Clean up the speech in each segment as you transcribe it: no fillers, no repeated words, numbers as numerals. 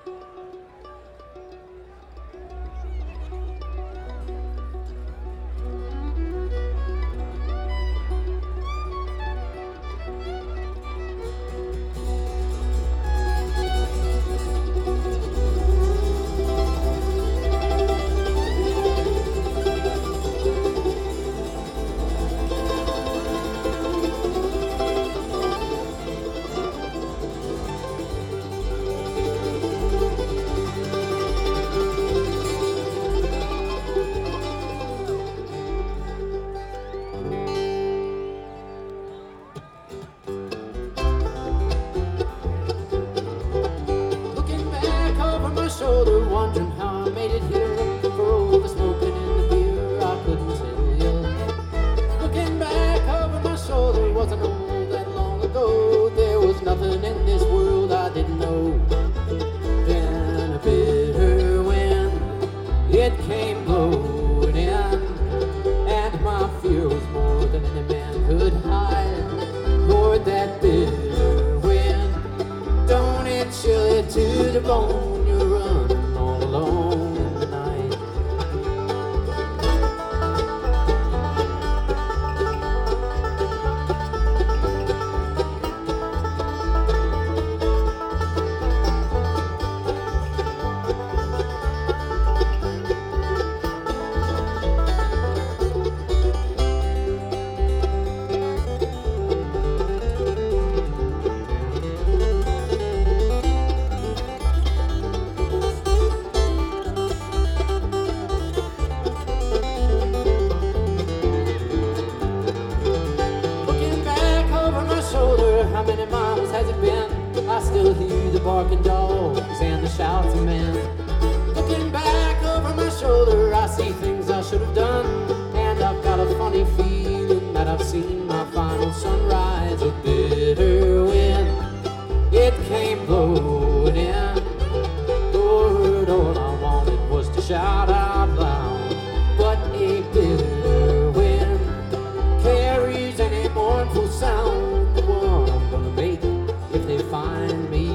Shoulder, wondering how I made it here. For all the smoking and the beer, I couldn't tell you. Looking back over my shoulder, wasn't all that long ago. There was nothing in this world I didn't know. Then a bitter wind, it came blowing in, and my fear was more than any man could hide. Lord, that bitter wind, don't it chill you to the bone? Running all alone in the night. How many miles has it been? I still hear the barking dogs and the shouts of men. Looking back over my shoulder, I see things I should have done, and I've got a funny feeling that I've seen my final sunrise. A bitter wind, it came blowing in. Lord, all I wanted was to shout out loud, but a bitter wind carries any mournful sound. If they find me,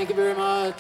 Thank you very much.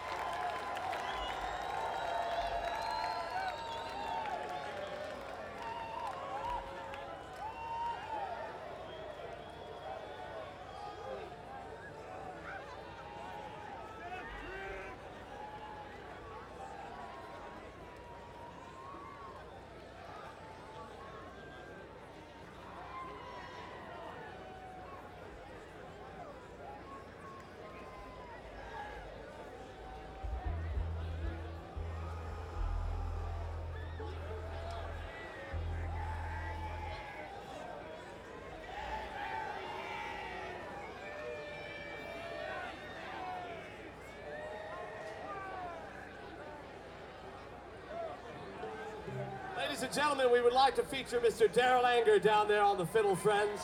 Ladies and gentlemen, we would like to feature Mr. Darrell Anger down there on the fiddle, friends.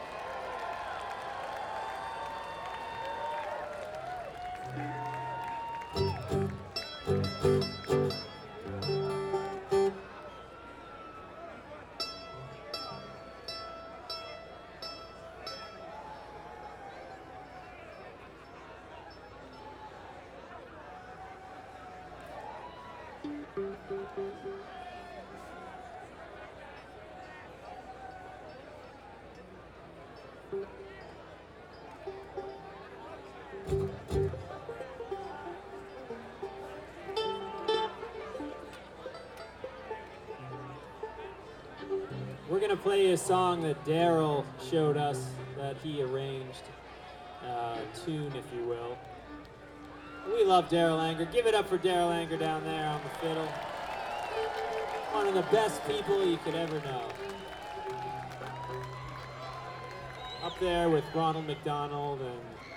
We're going to play a song that Darrell showed us that he arranged, tune, if you will. We love Darrell Anger. Give it up for Darrell Anger down there on the fiddle. One of the best people you could ever know. Up there with Ronald McDonald and